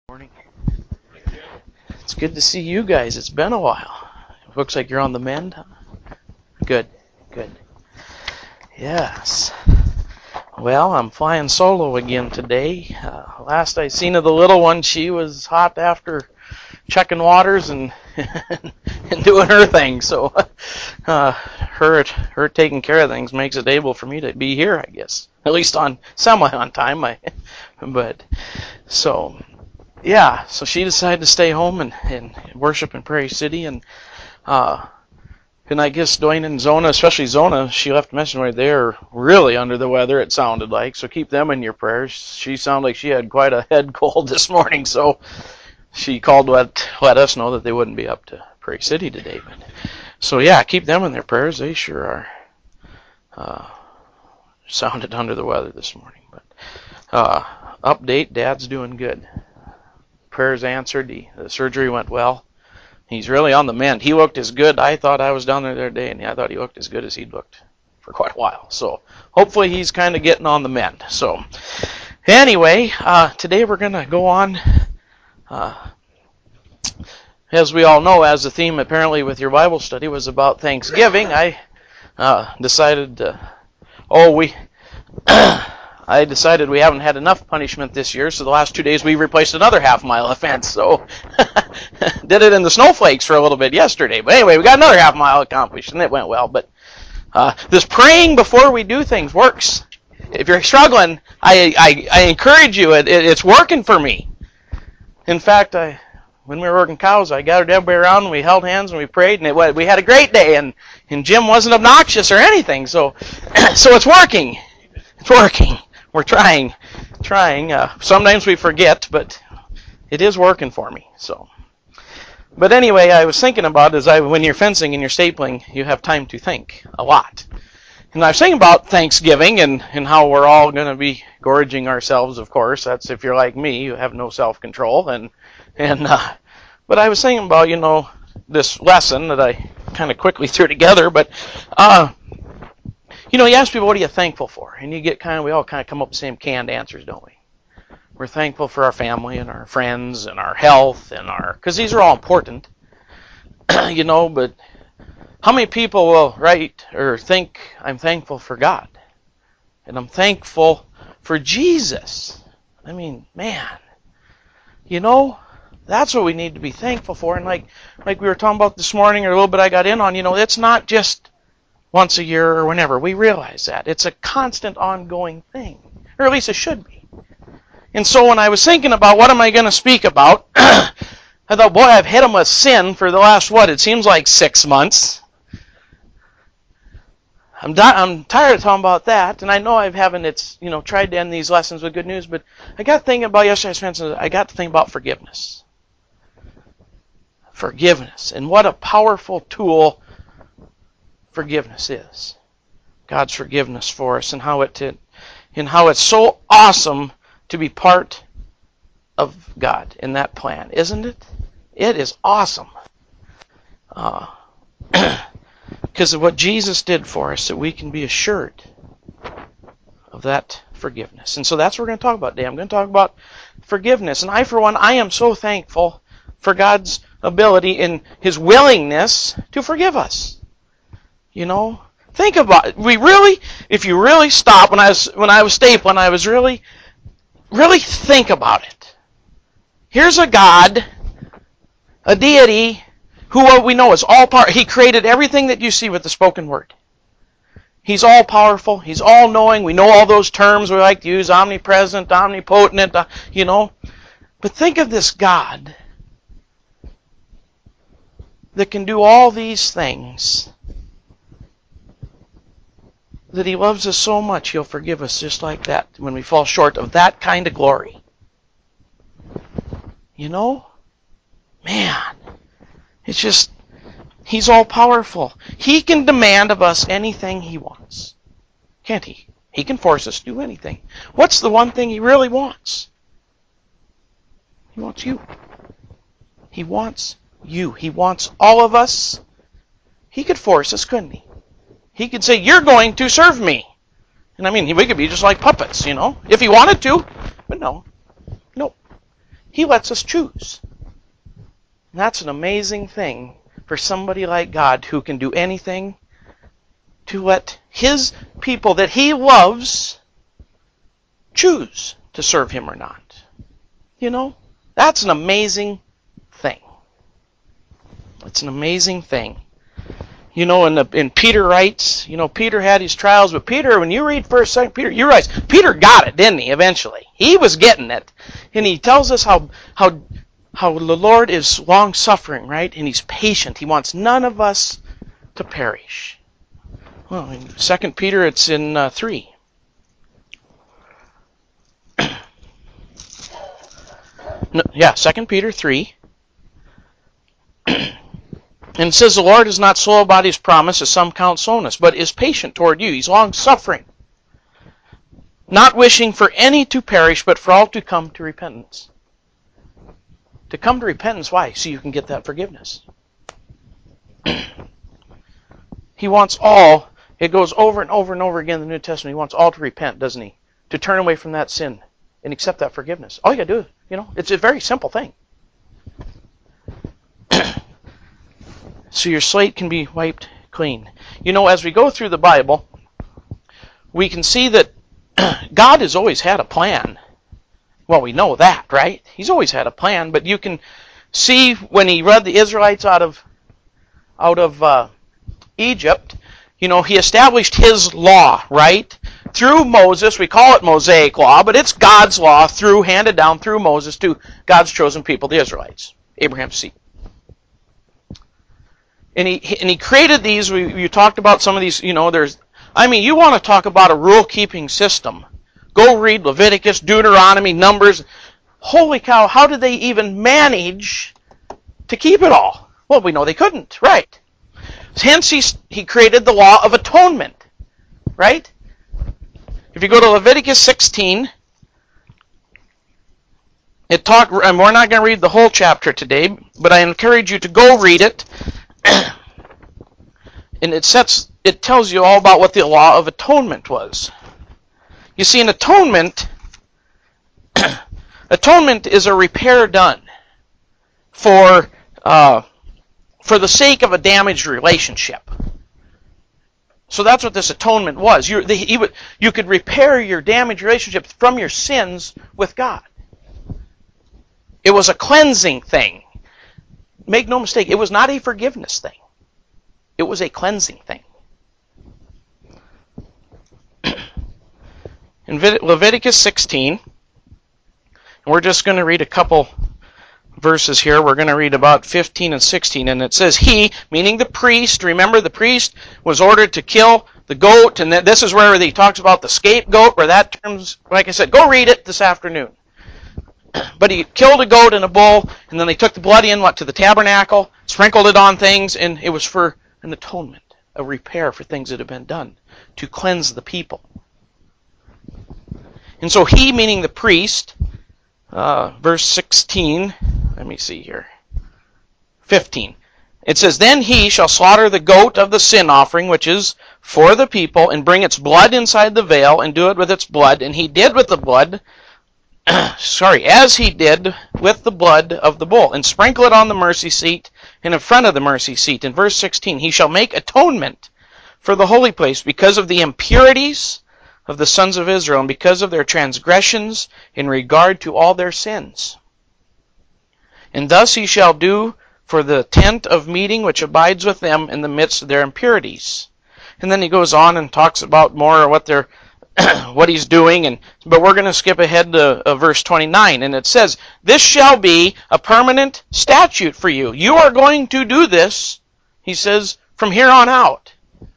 Morning. It's good to see you guys. It's been a while. It looks like you're on the mend. Good. Yes. Well, I'm flying solo again today. Last I seen of the little one, she was hot after checking waters and and doing her thing. So her taking care of things makes it able for me to be here, I guess. At least on semi on time. But so. Yeah, so she decided to stay home and worship in Prairie City, and I guess Dwayne and Zona, especially Zona, she left a message right there, really under the weather, it sounded like, so keep them in your prayers. She sounded like she had quite a head cold this morning, so she called to let us know that they wouldn't be up to Prairie City today. So yeah, keep them in their prayers. They sure are sounded under the weather this morning. But update, Dad's doing good. Prayers answered. The surgery went well. He's really on the mend. He looked as good. I thought I was down there the other day, and I thought he looked as good as he'd looked for quite a while. So hopefully he's kind of getting on the mend. So anyway, today we're going to go on. As we all know, as the theme apparently with your Bible study was about Thanksgiving, I decided I decided we haven't had enough punishment this year, so the last 2 days we replaced another half-mile of fence. So did it in the snowflakes for a little bit yesterday. But anyway, we got another half-mile accomplished, and it went well. But this praying before we do things works. If you're struggling, I encourage you. It's working for me. In fact, when we were working cows, I gathered everybody around, and we held hands, and we prayed, and we had a great day. And Jim wasn't obnoxious or anything. So it's working. It's working. We're trying. Sometimes we forget, but it is working for me. So, but anyway, I was thinking about when you're fencing and you're stapling, you have time to think a lot. And I was thinking about Thanksgiving and how we're all going to be gorging ourselves. Of course, that's if you're like me, you have no self-control. But I was thinking about this lesson that I kind of quickly threw together, but. You ask people, what are you thankful for? And we all kind of come up with the same canned answers, don't we? We're thankful for our family and our friends and our health because these are all important, but how many people will write or think, I'm thankful for God? And I'm thankful for Jesus. I mean, man, that's what we need to be thankful for. And like we were talking about this morning, or a little bit I got in on, it's not just once a year or whenever. We realize that. It's a constant ongoing thing. Or at least it should be. And so when I was thinking about what am I going to speak about, I thought, boy, I've hit them with sin for the last, it seems like 6 months. I'm tired of talking about that, and I know tried to end these lessons with good news, but I got to think about yesterday's message. I got to think about forgiveness. Forgiveness. And what a powerful tool forgiveness is. God's forgiveness for us, and how it's so awesome to be part of God in that plan, isn't it? It is awesome. Because of what Jesus did for us, that we can be assured of that forgiveness. And so that's what we're going to talk about today. I'm going to talk about forgiveness. And for one, I am so thankful for God's ability and His willingness to forgive us. Think about it. If you really stop, when I was stapling, I was really think about it. Here's a God, a deity, who what we know is all powerful. He created everything that you see with the spoken word. He's all powerful. He's all knowing. We know all those terms we like to use: omnipresent, omnipotent. But think of this God that can do all these things. That He loves us so much, He'll forgive us just like that when we fall short of that kind of glory. Man, it's just, He's all powerful. He can demand of us anything He wants. Can't He? He can force us to do anything. What's the one thing He really wants? He wants you. He wants you. He wants all of us. He could force us, couldn't He? He could say, you're going to serve me. And we could be just like puppets, if He wanted to. But no. He lets us choose. And that's an amazing thing for somebody like God who can do anything to let His people that He loves choose to serve Him or not. You know, that's an amazing thing. It's an amazing thing. You know, and Peter writes, you know, Peter had his trials, but Peter, when you read 1st, 2nd Peter, you realize Peter got it, didn't he, eventually? He was getting it. And he tells us how the Lord is long-suffering, right? And He's patient. He wants none of us to perish. Well, in 2 Peter, it's in 3. No, yeah, 2 Peter 3. And it says, the Lord is not slow about His promise, as some count slowness, but is patient toward you. He's long-suffering, not wishing for any to perish, but for all to come to repentance. To come to repentance, why? So you can get that forgiveness. He wants all, it goes over and over and over again in the New Testament, He wants all to repent, doesn't He? To turn away from that sin and accept that forgiveness. All you got to do, you know, it's a very simple thing. So your slate can be wiped clean. You know, as we go through the Bible, we can see that God has always had a plan. Well, we know that, right? He's always had a plan, but you can see when He led the Israelites out of Egypt, you know, He established His law, right? Through Moses, we call it Mosaic law, but it's God's law handed down through Moses to God's chosen people, the Israelites, Abraham's seed. And he created these. You talked about some of these. You know, you want to talk about a rule-keeping system. Go read Leviticus, Deuteronomy, Numbers. Holy cow, how did they even manage to keep it all? Well, we know they couldn't, right? Hence, he created the law of atonement, right? If you go to Leviticus 16, and we're not going to read the whole chapter today, but I encourage you to go read it. And it tells you all about what the law of atonement was. You see, an atonement is a repair done for the sake of a damaged relationship. So that's what this atonement was. You could repair your damaged relationship from your sins with God. It was a cleansing thing. Make no mistake, it was not a forgiveness thing. It was a cleansing thing. In Leviticus 16, and we're just going to read a couple verses here. We're going to read about 15 and 16, and it says, He, meaning the priest, remember the priest was ordered to kill the goat, and this is where he talks about the scapegoat, where that term's, like I said, go read it this afternoon. But he killed a goat and a bull, and then they took the blood in, went to the tabernacle, sprinkled it on things, and it was for an atonement, a repair for things that had been done, to cleanse the people. And so he, meaning the priest, verse 16, let me see here, 15. It says, Then he shall slaughter the goat of the sin offering, which is for the people, and bring its blood inside the veil, and do it with its blood. And he did with the blood, as he did with the blood of the bull, and sprinkle it on the mercy seat and in front of the mercy seat. In verse 16, he shall make atonement for the holy place because of the impurities of the sons of Israel and because of their transgressions in regard to all their sins. And thus he shall do for the tent of meeting which abides with them in the midst of their impurities. And then he goes on and talks about more what he's doing, but we're going to skip ahead to verse 29, and it says, This shall be a permanent statute for you. You are going to do this, he says, from here on out.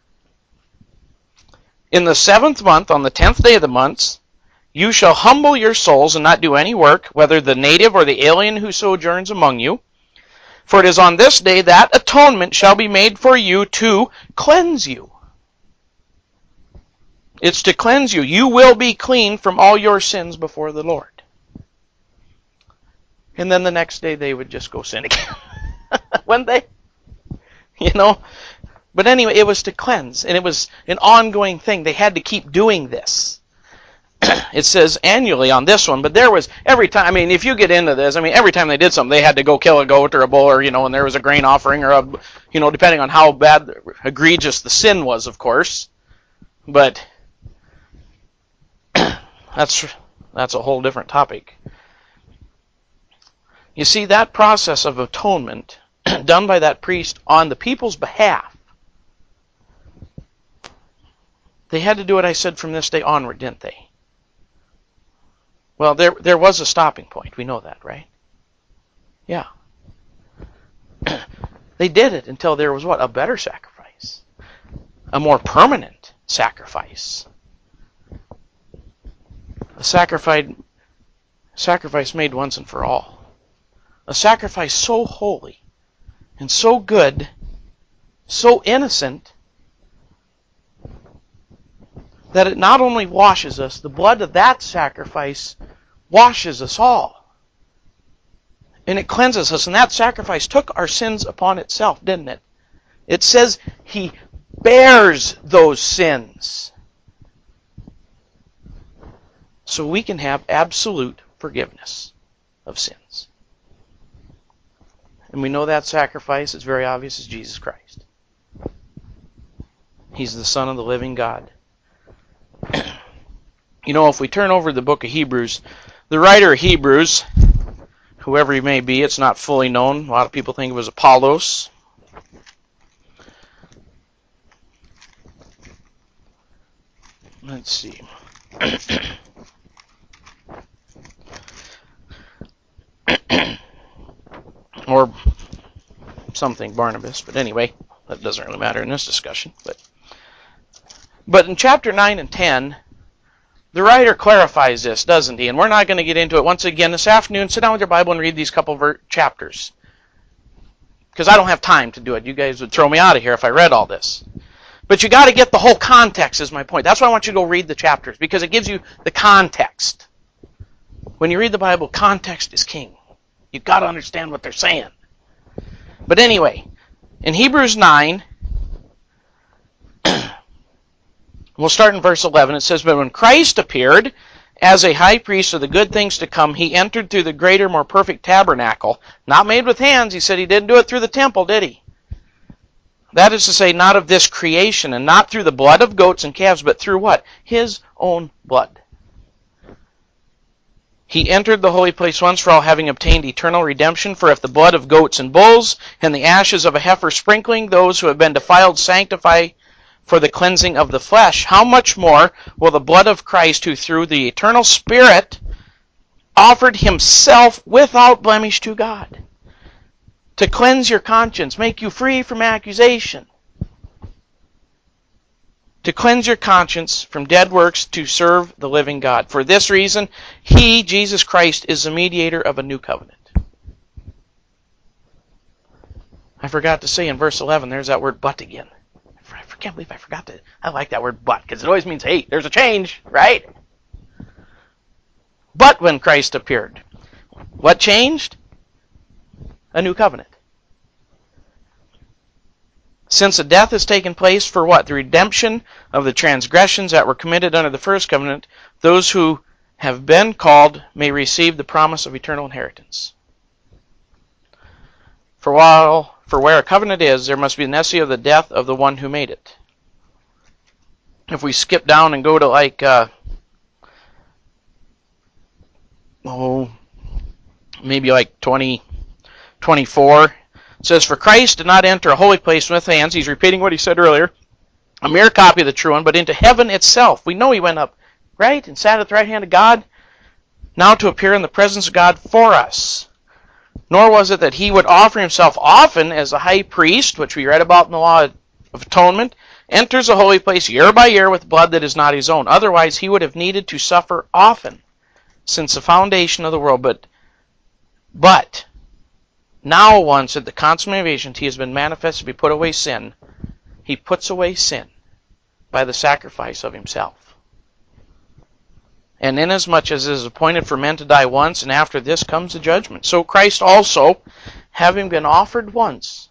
In the 7th month, on the 10th day of the month, you shall humble your souls and not do any work, whether the native or the alien who sojourns among you. For it is on this day that atonement shall be made for you to cleanse you. It's to cleanse you. You will be clean from all your sins before the Lord. And then the next day they would just go sin again. Wouldn't they? You know? But anyway, it was to cleanse. And it was an ongoing thing. They had to keep doing this. it says annually on this one, but there was every time, I mean, if you get into this, I mean, every time they did something, they had to go kill a goat or a bull, or, and there was a grain offering, or depending on how bad, egregious the sin was, of course. But that's a whole different topic. You see, that process of atonement done by that priest on the people's behalf, they had to do what I said from this day onward, didn't they? Well, there was a stopping point. We know that, right? Yeah. They did it until there was what? A better sacrifice. A more permanent sacrifice. A sacrifice made once and for all. A sacrifice so holy and so good, so innocent, that it not only washes us, the blood of that sacrifice washes us all. And it cleanses us. And that sacrifice took our sins upon itself, didn't it? It says He bears those sins. So we can have absolute forgiveness of sins. And we know that sacrifice, it's very obvious, is Jesus Christ. He's the Son of the living God. If we turn over the book of Hebrews, the writer of Hebrews, whoever he may be, it's not fully known. A lot of people think it was Apollos. Let's see. Or something, Barnabas. But anyway, that doesn't really matter in this discussion. But in chapter 9 and 10, the writer clarifies this, doesn't he? And we're not going to get into it once again this afternoon. Sit down with your Bible and read these couple chapters. Because I don't have time to do it. You guys would throw me out of here if I read all this. But you got to get the whole context, is my point. That's why I want you to go read the chapters, because it gives you the context. When you read the Bible, context is king. You've got to understand what they're saying. But anyway, in Hebrews 9, we'll start in verse 11. It says, "But when Christ appeared as a high priest of the good things to come, He entered through the greater, more perfect tabernacle, not made with hands." He said He didn't do it through the temple, did He? That is to say, not of this creation, and not through the blood of goats and calves, but through what? His own blood. He entered the holy place once for all, having obtained eternal redemption. For if the blood of goats and bulls and the ashes of a heifer sprinkling those who have been defiled sanctify for the cleansing of the flesh, how much more will the blood of Christ, who through the eternal Spirit offered Himself without blemish to God, to cleanse your conscience, make you free from accusation, to cleanse your conscience from dead works, to serve the living God. For this reason, He, Jesus Christ, is the mediator of a new covenant. I forgot to say in verse 11, there's that word "but" again. I can't believe I forgot to. I like that word "but" because it always means, hey, there's a change, right? But when Christ appeared, what changed? A new covenant. Since a death has taken place for what? The redemption of the transgressions that were committed under the first covenant, those who have been called may receive the promise of eternal inheritance. For where a covenant is, there must be the necessity of the death of the one who made it. If we skip down and go to maybe 24, it says, "For Christ did not enter a holy place with hands." He's repeating what he said earlier. "A mere copy of the true one, but into heaven itself." We know He went up, right? And sat at the right hand of God. Now to appear in the presence of God for us. Nor was it that He would offer Himself often as a high priest, which we read about in the law of atonement, enters a holy place year by year with blood that is not His own. Otherwise He would have needed to suffer often since the foundation of the world. But now once at the consummation He has been manifested to be put away sin, He puts away sin by the sacrifice of Himself. And inasmuch as it is appointed for men to die once, and after this comes the judgment, so Christ also, having been offered once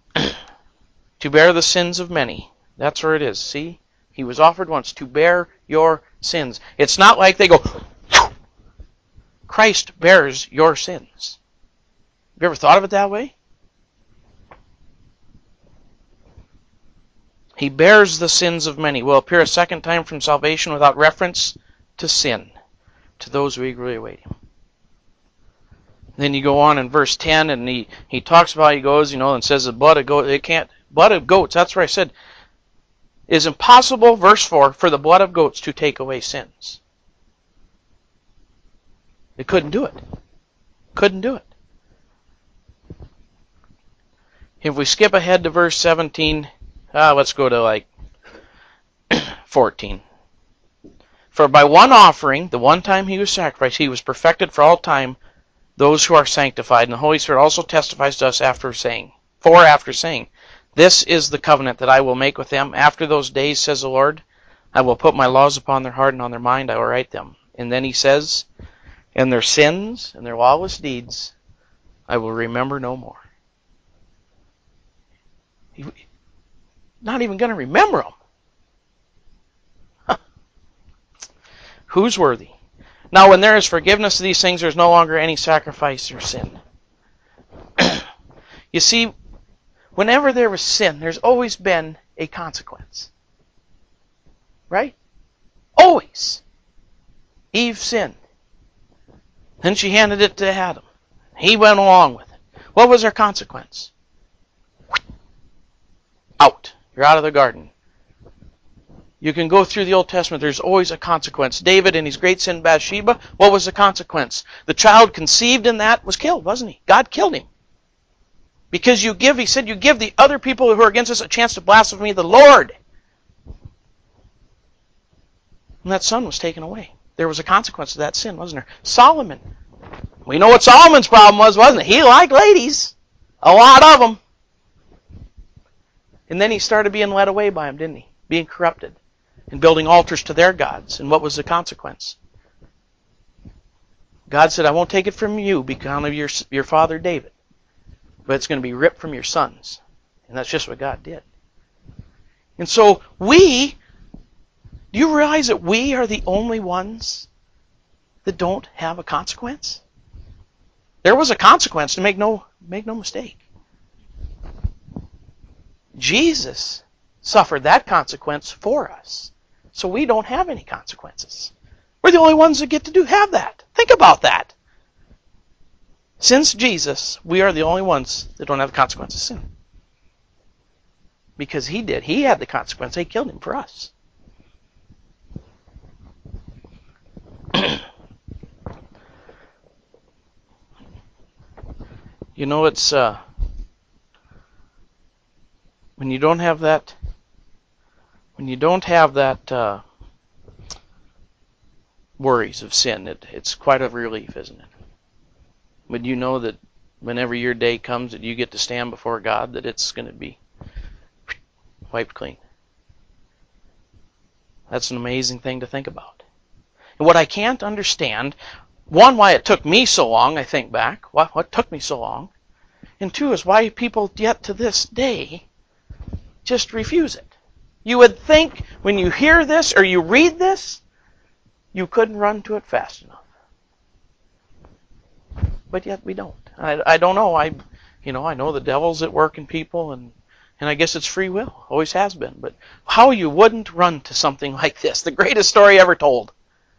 to bear the sins of many. That's where it is, see? He was offered once to bear your sins. It's not like they go, Christ bears your sins. Have you ever thought of it that way? He bears the sins of many. Will appear a second time from salvation without reference to sin, to those who eagerly await him. Then you go on in verse 10, and he talks about how he goes, and says the blood of goats, that's where I said, is impossible, verse 4, for the blood of goats to take away sins. It couldn't do it. Couldn't do it. If we skip ahead to verse 17, let's go to 14. For by one offering, the one time he was sacrificed, he was perfected for all time those who are sanctified. And the Holy Spirit also testifies to us after saying, this is the covenant that I will make with them. After those days, says the Lord, I will put my laws upon their heart and on their mind I will write them. And then he says, and their sins and their lawless deeds I will remember no more. Not even going to remember them. Huh. Who's worthy? Now, when there is forgiveness of these things, there's no longer any sacrifice or sin. You see, whenever there was sin, there's always been a consequence. Right? Always. Eve sinned. Then she handed it to Adam. He went along with it. What was her consequence? Out. You're out of the garden. You can go through the Old Testament. There's always a consequence. David and his great sin Bathsheba, what was the consequence? The child conceived in that was killed, wasn't he? God killed him. Because he said, you give the other people who are against us a chance to blaspheme the Lord. And that son was taken away. There was a consequence to that sin, wasn't there? Solomon. We know what Solomon's problem was, wasn't it? He liked ladies. A lot of them. And then he started being led away by them, didn't he? Being corrupted. And building altars to their gods. And what was the consequence? God said, I won't take it from you because of your father David. But it's going to be ripped from your sons. And that's just what God did. And so do you realize that we are the only ones that don't have a consequence? There was a consequence, to make no mistake. Jesus suffered that consequence for us. So we don't have any consequences. We're the only ones that get to have that. Think about that. Since Jesus, we are the only ones that don't have the consequence of sin. Because he did. He had the consequence. They killed him for us. It's when you don't have that worries of sin, it's quite a relief, isn't it? But you know that whenever your day comes that you get to stand before God, that it's going to be wiped clean. That's an amazing thing to think about. And what I can't understand, one, why it took me so long, I think back, what took me so long, and two, is why people yet to this day just refuse it. You would think when you hear this or you read this, you couldn't run to it fast enough. But yet we don't. I don't know. I know the devil's at work in people, and I guess it's free will. Always has been. But how you wouldn't run to something like this, the greatest story ever told.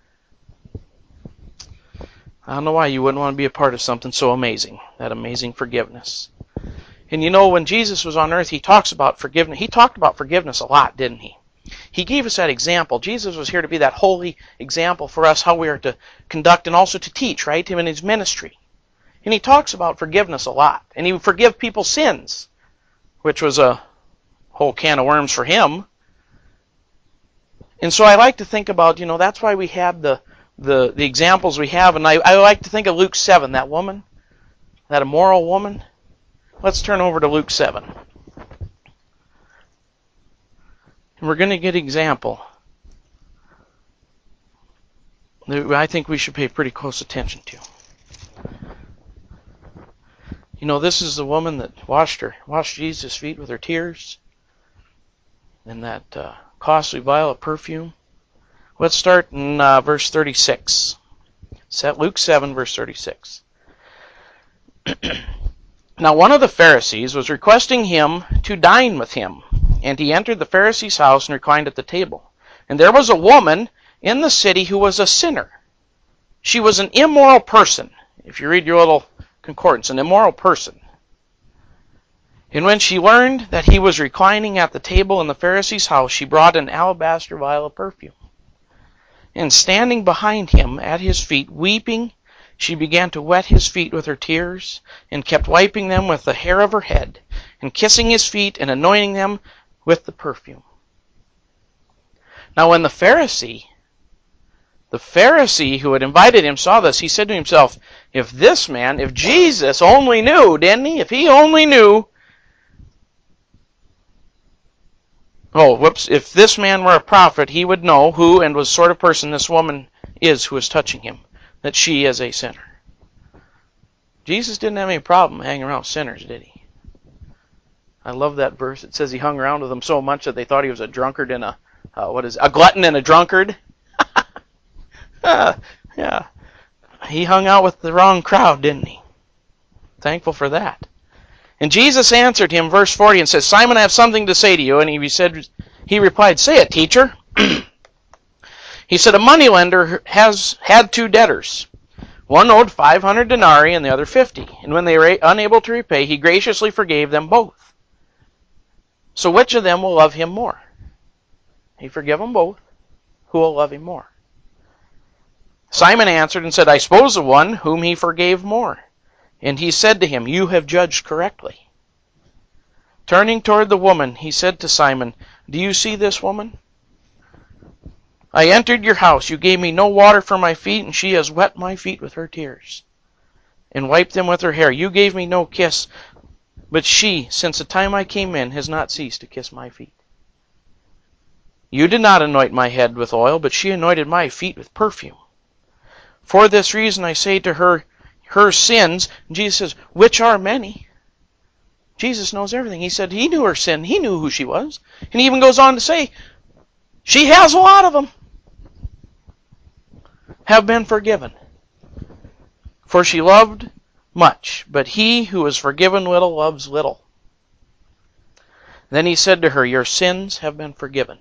I don't know why you wouldn't want to be a part of something so amazing, that amazing forgiveness. And when Jesus was on earth, he talks about forgiveness. He talked about forgiveness a lot, didn't he? He gave us that example. Jesus was here to be that holy example for us, how we are to conduct and also to teach, right? Him in his ministry. And he talks about forgiveness a lot. And he would forgive people's sins, which was a whole can of worms for him. And so I like to think about, that's why we have the examples we have. And I like to think of Luke 7, that woman, that immoral woman. Let's turn over to Luke 7. And we're going to get an example that I think we should pay pretty close attention to. This is the woman that washed Jesus' feet with her tears and that costly vial of perfume. Let's start in verse 36. Luke 7, verse 36. Now one of the Pharisees was requesting him to dine with him, and he entered the Pharisee's house and reclined at the table. And there was a woman in the city who was a sinner. She was an immoral person. If you read your little concordance, an immoral person. And when she learned that he was reclining at the table in the Pharisee's house, she brought an alabaster vial of perfume. And standing behind him at his feet, weeping, she began to wet his feet with her tears, and kept wiping them with the hair of her head, and kissing his feet, and anointing them with the perfume. Now when the Pharisee who had invited him saw this, he said to himself, if Jesus only knew, didn't he? If he only knew, if this man were a prophet, he would know who and what sort of person this woman is who is touching him, that she is a sinner. Jesus didn't have any problem hanging around sinners, did he? I love that verse. It says he hung around with them so much that they thought he was a drunkard and a glutton and a drunkard. Yeah. He hung out with the wrong crowd, didn't he? Thankful for that. And Jesus answered him, verse 40, and says, Simon, I have something to say to you. And he replied, say it, teacher. He said, a moneylender had two debtors. One owed 500 denarii and the other 50. And when they were unable to repay, he graciously forgave them both. So which of them will love him more? He forgave them both. Who will love him more? Simon answered and said, I suppose the one whom he forgave more. And he said to him, you have judged correctly. Turning toward the woman, he said to Simon, do you see this woman? I entered your house. You gave me no water for my feet, and she has wet my feet with her tears and wiped them with her hair. You gave me no kiss, but she, since the time I came in, has not ceased to kiss my feet. You did not anoint my head with oil, but she anointed my feet with perfume. For this reason I say to her, her sins, and Jesus says, which are many. Jesus knows everything. He said he knew her sin. He knew who she was. And he even goes on to say, she has a lot of them, have been forgiven. For she loved much, but he who is forgiven little loves little. Then he said to her, your sins have been forgiven.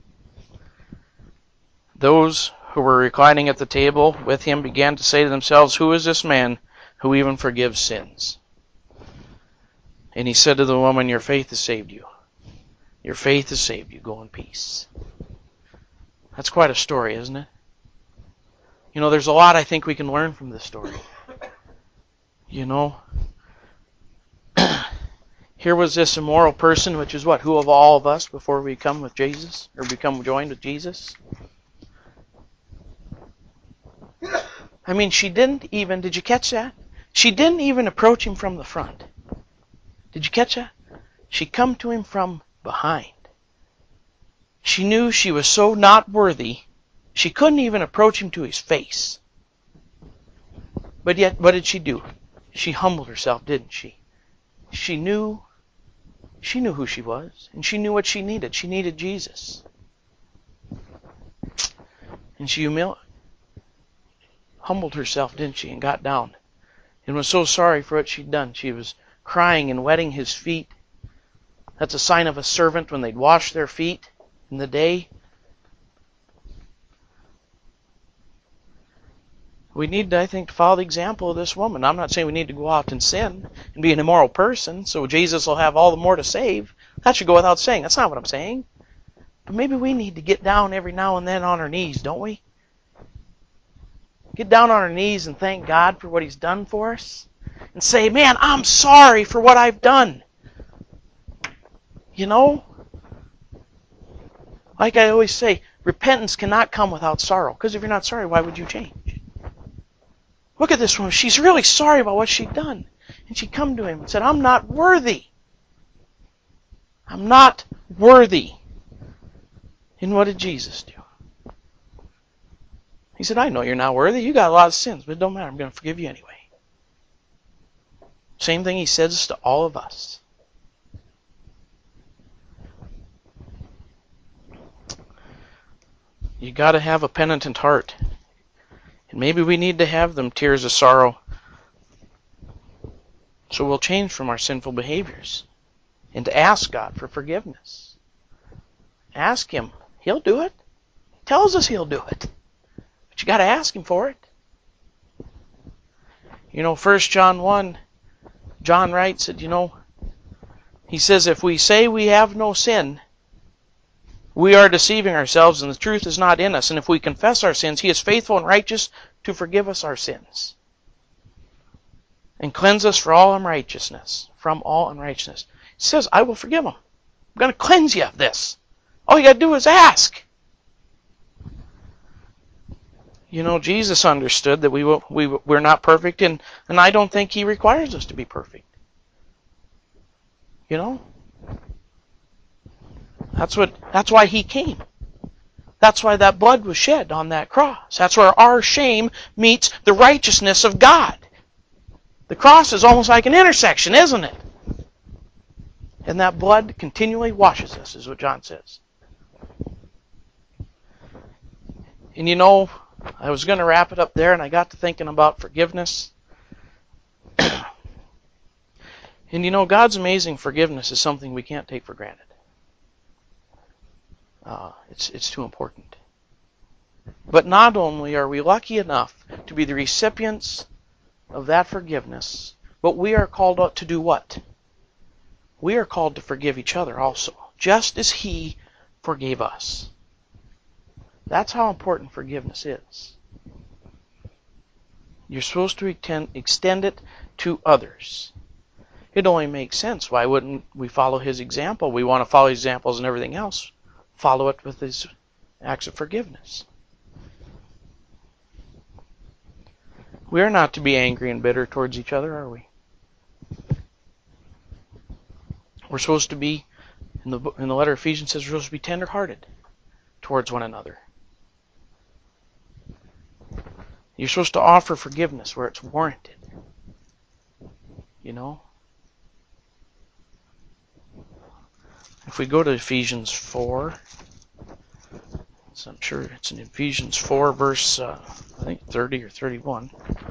Those who were reclining at the table with him began to say to themselves, who is this man who even forgives sins? And he said to the woman, your faith has saved you. Your faith has saved you. Go in peace. That's quite a story, isn't it? You know, there's a lot I think we can learn from this story. You know, here was this immoral person, which is what? Who of all of us before we come with Jesus, or become joined with Jesus? I mean, she didn't even, did you catch that? She didn't even approach him from the front. Did you catch that? She come to him from behind. She knew she was so not worthy, she couldn't even approach him to his face. But yet, what did she do? She humbled herself, didn't she? She knew who she was, and she knew what she needed. She needed Jesus. And she humbled herself, didn't she, and got down. And was so sorry for what she'd done. She was crying and wetting his feet. That's a sign of a servant when they'd wash their feet in the day. We need, I think, to follow the example of this woman. I'm not saying we need to go out and sin and be an immoral person so Jesus will have all the more to save. That should go without saying. That's not what I'm saying. But maybe we need to get down every now and then on our knees, don't we? Get down on our knees and thank God for what He's done for us. And say, man, I'm sorry for what I've done. You know? Like I always say, repentance cannot come without sorrow. Because if you're not sorry, why would you change? Look at this woman. She's really sorry about what she'd done. And she come to him and said, I'm not worthy. I'm not worthy. And what did Jesus do? He said, I know you're not worthy. You got a lot of sins, but it don't matter. I'm going to forgive you anyway. Same thing He says to all of us. You got to have a penitent heart. And maybe we need to have them tears of sorrow so we'll change from our sinful behaviors. And to ask God for forgiveness. Ask Him. He'll do it. He tells us He'll do it. But you got to ask Him for it. 1 John 1, John writes that, he says, if we say we have no sin, we are deceiving ourselves and the truth is not in us. And if we confess our sins, He is faithful and righteous to forgive us our sins and cleanse us from all unrighteousness. He says, I will forgive them. I'm going to cleanse you of this. All you got to do is ask. Jesus understood that we're not perfect, and I don't think He requires us to be perfect. That's why He came. That's why that blood was shed on that cross. That's where our shame meets the righteousness of God. The cross is almost like an intersection, isn't it? And that blood continually washes us, is what John says. And I was going to wrap it up there, and I got to thinking about forgiveness. And God's amazing forgiveness is something we can't take for granted. It's too important. But not only are we lucky enough to be the recipients of that forgiveness, but we are called to do what? We are called to forgive each other also, just as He forgave us. That's how important forgiveness is. You're supposed to extend it to others. It only makes sense. Why wouldn't we follow His example? We want to follow His examples and everything else. Follow it with His acts of forgiveness. We are not to be angry and bitter towards each other, are we? We're supposed to be, in the letter of Ephesians says, we're supposed to be tender-hearted towards one another. You're supposed to offer forgiveness where it's warranted. If we go to Ephesians 4, so I'm sure it's in Ephesians 4, verse, I think 30 or 31.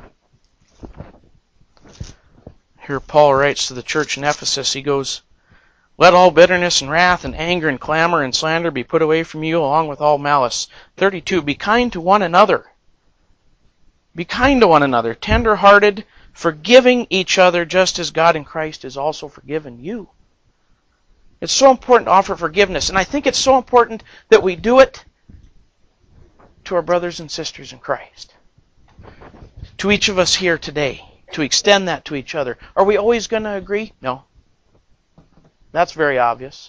Here Paul writes to the church in Ephesus, he goes, let all bitterness and wrath and anger and clamor and slander be put away from you along with all malice. 32, be kind to one another. Be kind to one another, tender-hearted, forgiving each other just as God in Christ has also forgiven you. It's so important to offer forgiveness, and I think it's so important that we do it to our brothers and sisters in Christ. To each of us here today, to extend that to each other. Are we always going to agree? No. That's very obvious.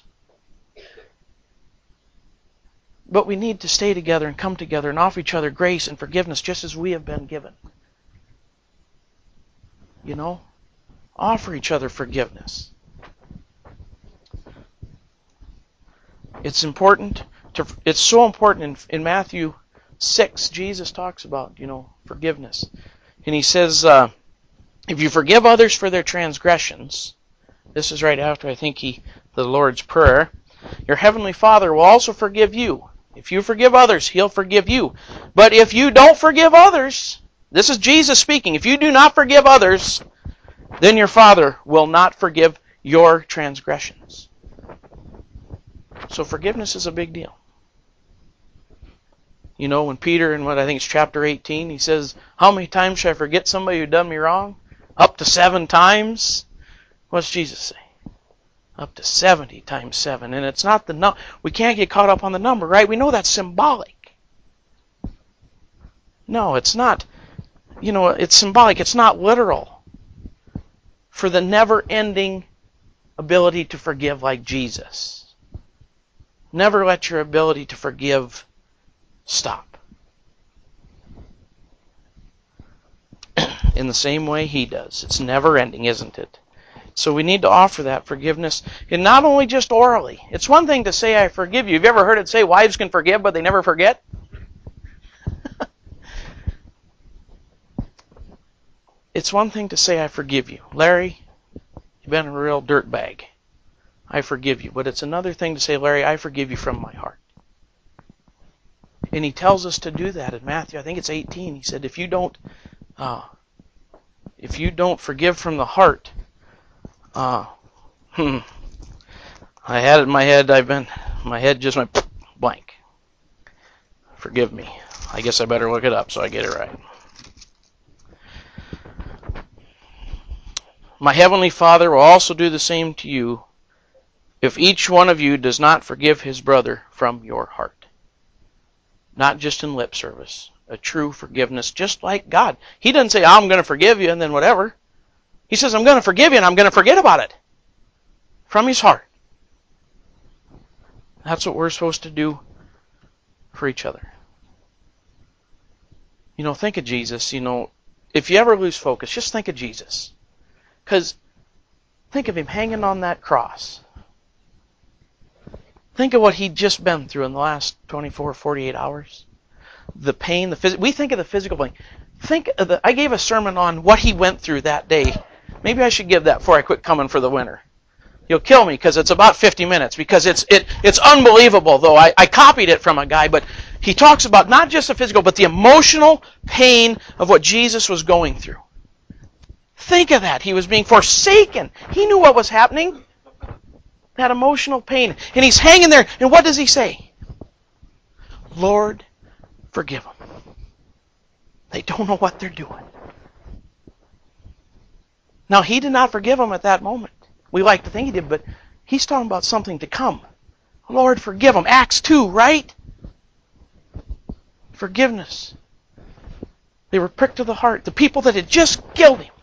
But we need to stay together and come together and offer each other grace and forgiveness just as we have been given. Offer each other forgiveness. It's so important in Matthew 6, Jesus talks about, forgiveness. And He says, if you forgive others for their transgressions, this is right after, I think, the Lord's Prayer, your heavenly Father will also forgive you. If you forgive others, He'll forgive you. But if you don't forgive others, this is Jesus speaking, if you do not forgive others, then your Father will not forgive your transgressions. So forgiveness is a big deal. When Peter, in what I think it's chapter 18, he says, how many times should I forget somebody who done me wrong? Up to 7 times? What's Jesus say? Up to 70 times 7. And it's not the number. We can't get caught up on the number, right? We know that's symbolic. No, it's not. It's symbolic. It's not literal. For the never-ending ability to forgive like Jesus. Never let your ability to forgive stop. In the same way He does. It's never-ending, isn't it? So we need to offer that forgiveness, and not only just orally. It's one thing to say, I forgive you. Have you ever heard it say, wives can forgive, but they never forget? It's one thing to say, I forgive you. Larry, you've been a real dirtbag. I forgive you. But it's another thing to say, Larry, I forgive you from my heart. And he tells us to do that in Matthew. I think it's 18. He said, if you don't forgive from the heart, I had it in my head. My head just went blank. Forgive me. I guess I better look it up so I get it right. My heavenly Father will also do the same to you if each one of you does not forgive his brother from your heart. Not just in lip service. A true forgiveness, just like God. He doesn't say, I'm going to forgive you and then whatever. He says, I'm going to forgive you and I'm going to forget about it. From his heart. That's what we're supposed to do for each other. Think of Jesus. If you ever lose focus, just think of Jesus. Because think of him hanging on that cross. Think of what he'd just been through in the last 24, 48 hours. The pain, we think of the physical pain. I gave a sermon on what he went through that day. Maybe I should give that before I quit coming for the winter. You'll kill me because it's about 50 minutes because it's unbelievable, though. I copied it from a guy, but he talks about not just the physical, but the emotional pain of what Jesus was going through. Think of that. He was being forsaken. He knew what was happening. That emotional pain. And he's hanging there, and what does he say? Lord, forgive them. They don't know what they're doing. Now, he did not forgive them at that moment. We like to think he did, but he's talking about something to come. Lord, forgive them. Acts 2, right? Forgiveness. They were pricked to the heart. The people that had just killed him.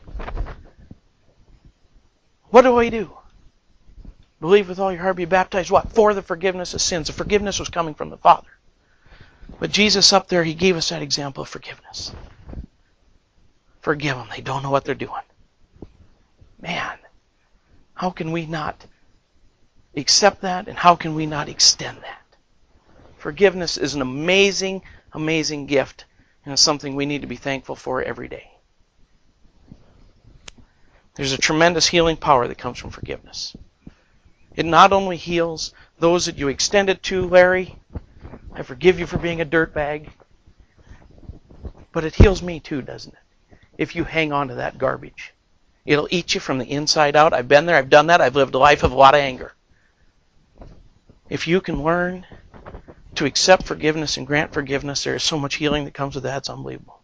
What do we do? Believe with all your heart, be baptized. What? For the forgiveness of sins. The forgiveness was coming from the Father. But Jesus up there, he gave us that example of forgiveness. Forgive them. They don't know what they're doing. Man, how can we not accept that, and how can we not extend that? Forgiveness is an amazing, amazing gift, and it's something we need to be thankful for every day. There's a tremendous healing power that comes from forgiveness. It not only heals those that you extend it to, Larry, I forgive you for being a dirtbag, but it heals me too, doesn't it? If you hang on to that garbage. It'll eat you from the inside out. I've been there, I've done that, I've lived a life of a lot of anger. If you can learn to accept forgiveness and grant forgiveness, there is so much healing that comes with that, it's unbelievable.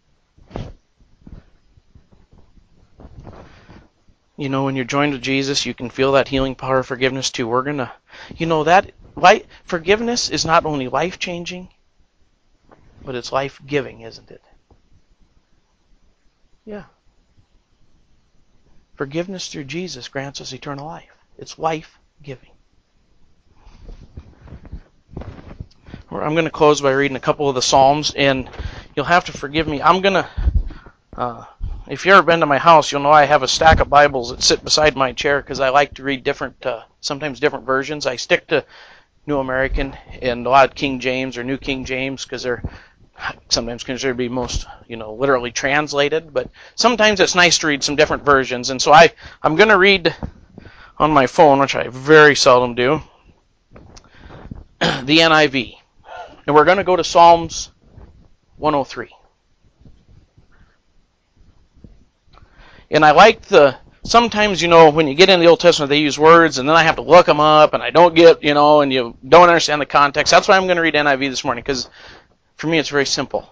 When you're joined with Jesus, you can feel that healing power of forgiveness too. Forgiveness is not only life-changing, but it's life-giving, isn't it? Yeah. Forgiveness through Jesus grants us eternal life. It's life-giving. I'm going to close by reading a couple of the Psalms, and you'll have to forgive me. I'm going to... if you've ever been to my house, you'll know I have a stack of Bibles that sit beside my chair because I like to read sometimes different versions. I stick to New American and a lot of King James or New King James because they're sometimes considered to be most, literally translated. But sometimes it's nice to read some different versions. And so I'm going to read on my phone, which I very seldom do, the NIV. And we're going to go to Psalms 103. And I like sometimes, when you get in the Old Testament, they use words, and then I have to look them up, and I don't get, and you don't understand the context. That's why I'm going to read NIV this morning, because for me it's very simple.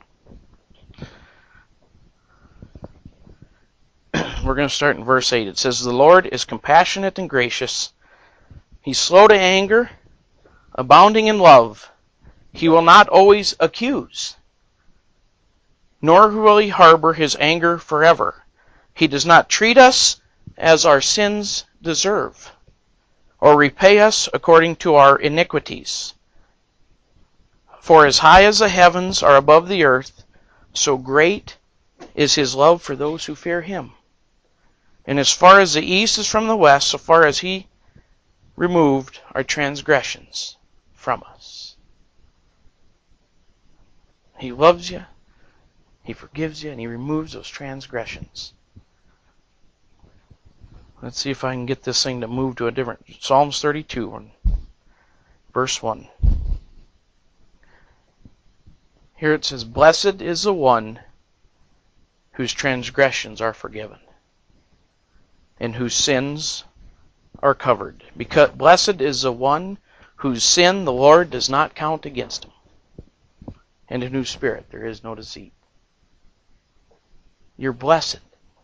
We're going to start in verse 8. It says, "The Lord is compassionate and gracious. He's slow to anger, abounding in love. He will not always accuse, nor will he harbor his anger forever. He does not treat us as our sins deserve, or repay us according to our iniquities. For as high as the heavens are above the earth, so great is his love for those who fear him. And as far as the east is from the west, so far as he removed our transgressions from us." He loves you, he forgives you, and he removes those transgressions. Let's see if I can get this thing to move to a different... Psalms 32, verse 1. Here it says, blessed is the one whose transgressions are forgiven and whose sins are covered. Because blessed is the one whose sin the Lord does not count against him, and in whose spirit there is no deceit. You're blessed.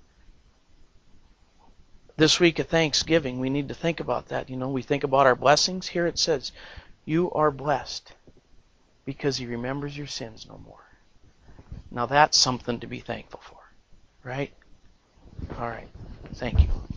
This week of Thanksgiving, we need to think about that. We think about our blessings. Here it says, you are blessed because he remembers your sins no more. Now that's something to be thankful for, right? All right. Thank you.